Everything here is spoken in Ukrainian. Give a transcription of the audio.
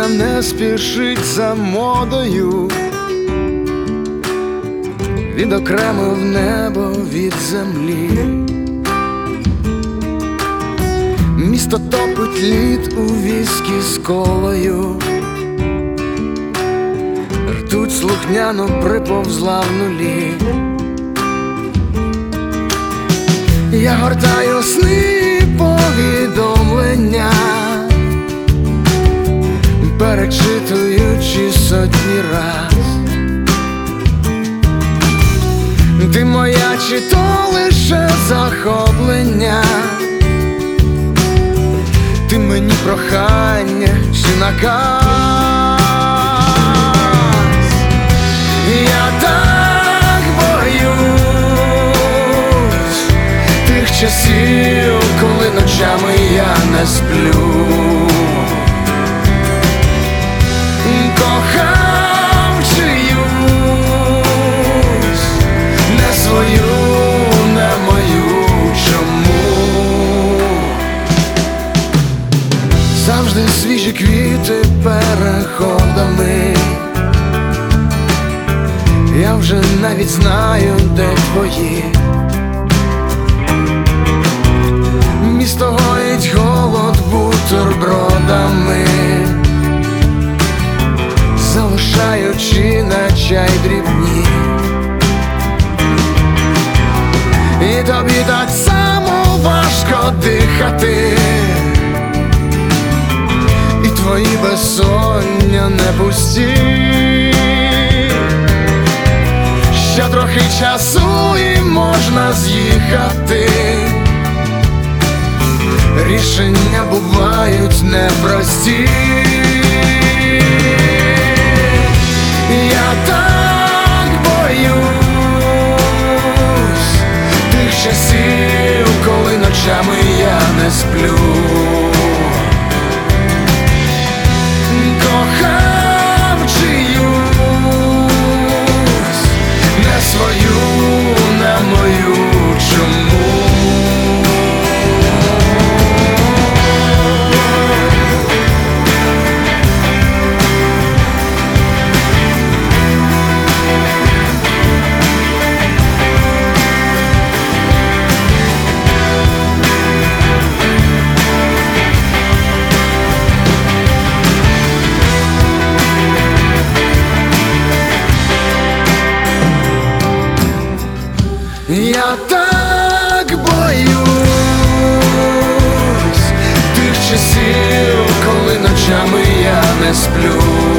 Сонця не спішить за модою, відокремив небо від землі. Місто топить лід у віскі з колою, ртуть слухняно приповзла в нулі. Я гортаю сни повідомлення, перечитуючи сотні раз. Ти моя, чи то лише захоплення? Ти мені прохання чи наказ? Я так боюсь тих часів, коли ночами я не сплю. Кохав чиюсь, не свою, не мою. Чому? Завжди свіжі квіти переходами. Я вже навіть знаю, де твої. Місто гоїть голод бутербродами, залишаючи на чай дрібні. І тобі так само важко дихати, і твої безсоння не пусті. Ще трохи часу і можна з'їхати. Рішення бувають непрості. Я так боюсь тих часів, коли ночами я не сплю. Кохав чиюсь, не свою, не мою. Чому? Я так боюсь тих часів, коли ночами я не сплю.